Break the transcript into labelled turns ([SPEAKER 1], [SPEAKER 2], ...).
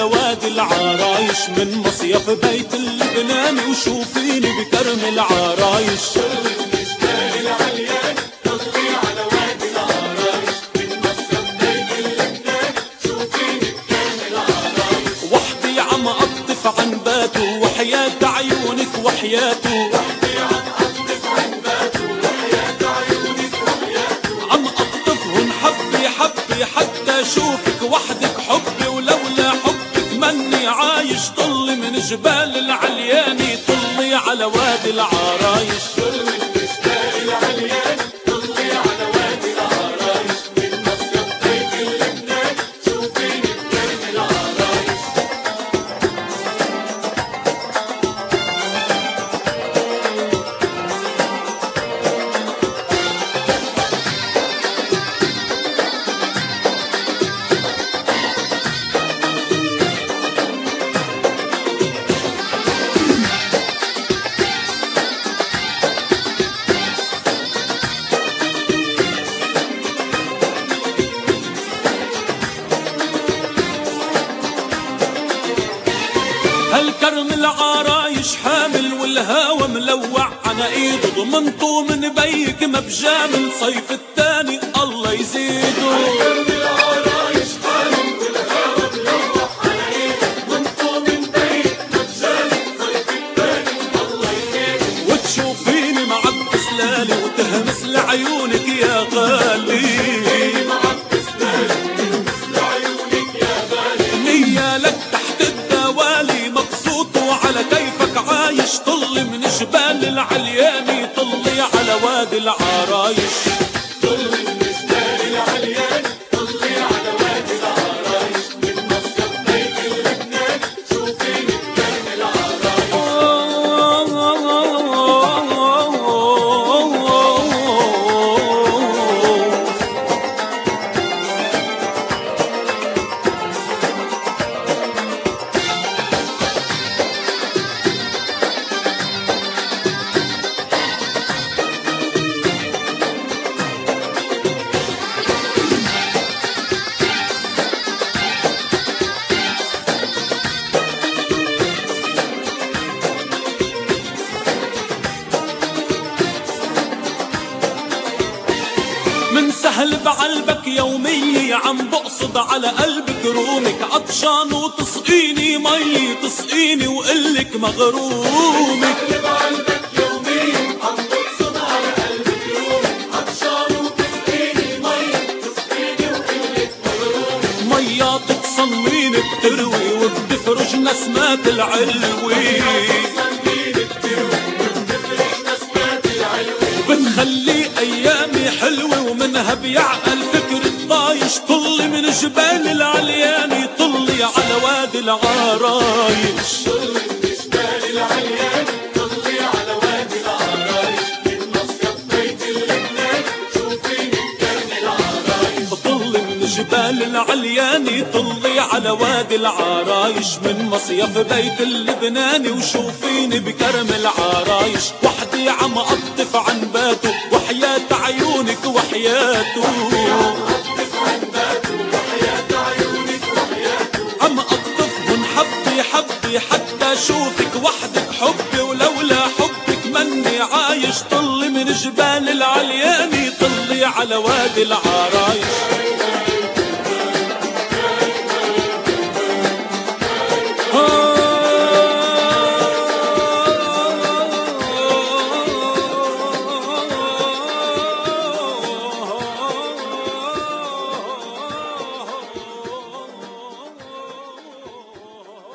[SPEAKER 1] على وادي العرايش، من مصيف بيت اللبناني وشوفيني بكرم العرايش. وحدي عم أقطف عن باته وحياة عيونك وحياته، عم أقطفهن حبي حبي حتى أشوفك وحدك حبي، ولولا حبك مني عايش. طلي من جبال العلياني طلي على وادي العرايش. هالكرم العرايش حامل والهوى ملوع على ايده، ضمنته من بيك ما بجامل صيف التاني الله يزيده. هالكرم العرايش حامل والهوى ملوع على ايده، ضمنته من بيك ما بجامل صيف التاني الله يزيده. وتشوفيني معبس لالي وتهمس لعيونك يا غالي، على كيفك عايش. طلي من جبال العلياني طلي على وادي العرايش. طلي من جبال العلياني طلي على وادي العرايش، من مصيف بيت اللبنان شوفيني بكرم العرايش. من سهل بعلبك يومية عم بقصد على قلبك رومك، عطشان وتسقيني مي تسقيني وقلك مغرومك. من سهل بعلبك يومية عم بقصد على قلبك رومك، عطشان وتسقيني مي تسقيني وقلك مغرومك. مياتك صنوين بتروي وبتفرج نسمات العلوي، بتخلي ايامي حلوه ومنها بيعقل فكر الطايش. طلي من جبال العلياني طلي على وادي العرايش. طلي من جبال العلياني طلي على وادي العرايش، من مصيف بيت اللبنان شوفيني بكرم العرايش. طلي من جبال العلياني طلي على وادي العرايش، من مصيف بيت اللبناني وشوفيني بكرم العرايش. وحدي عم أقطف عن باته وحياة عيونك وحياته، عم أقطفهن حبي حبي حتى أشوفك وحدك حبي، ولولا حبك مني عايش. طلي من جبال العلياني طلي على وادي العرايش.